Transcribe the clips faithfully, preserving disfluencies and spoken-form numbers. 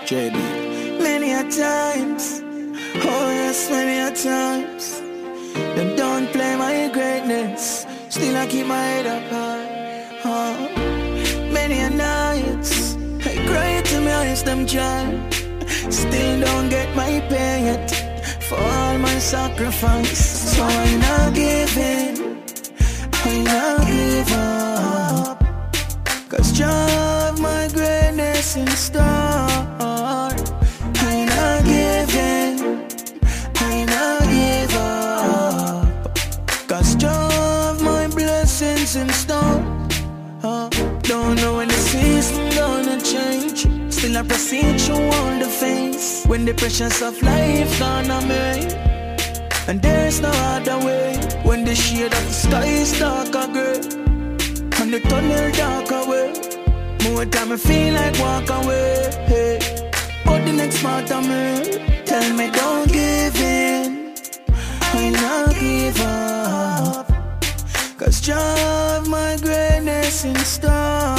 J B. Many a times, oh yes, many a times, them don't play my greatness, still I keep my head up high. Oh. Many a nights, I cry to my eyes, them child, still don't get my pay yet, for all my sacrifice. So I not give in, I not give up, cause Jah have my greatness in store. I not give in, I not give up, cause Jah have my blessings in store. uh, Don't know when the season gonna change, still I proceed through on the face, when the pressures of life gonna make, and there's no other way, when the shade of the sky is darker gray, and the tunnel dark away, more time I feel like walk away, hey. But the next part of me tell me don't give in, I not give up, cause Jah have my greatness in store.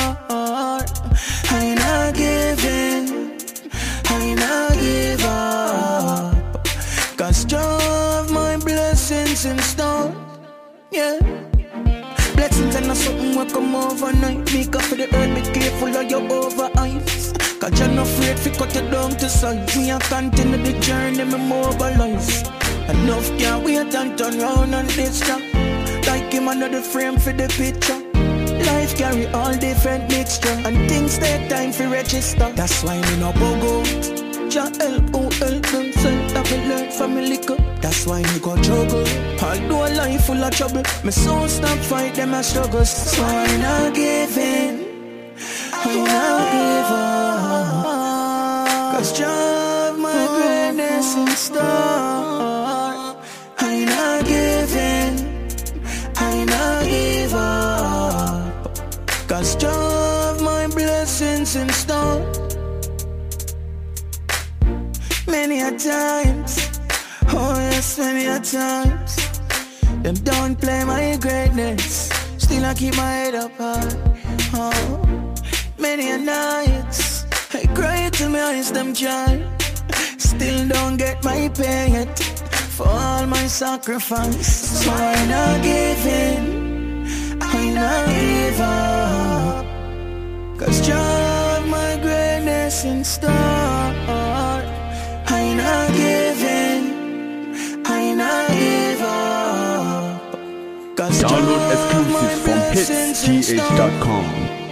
I not give in, I not give up, cause Jah have my blessings in store. Yeah. Blessings and not something will come overnight. Make up for the earth, be careful of your over eyes, cause you're not afraid to cut you down to size. Me a continue the journey, me mobilize. Enough can't wait and turn round on this track, like him another frame for the picture. Life carry all different mixture, and things take time for register. That's why me no go go. Jah help who help themselves, that me learn from me liquor. That's why me go juggle. Although a life full of trouble, me soon stop fight them a struggles. So I not give in, I not give up, cause Jah have my greatness in store. I not give in, I not give up, cause Jah have my blessings in store. Many a times, oh yes, many a times, them don't play my greatness, still I keep my head up high. Oh. Many a nights, I cry to my eyes, them child, still don't get my pay yet, for all my sacrifice. So I not give in, I not give up, cause Jah have my greatness in store. I not give in, I not give up, cause Download exclusives from hits t h dot com.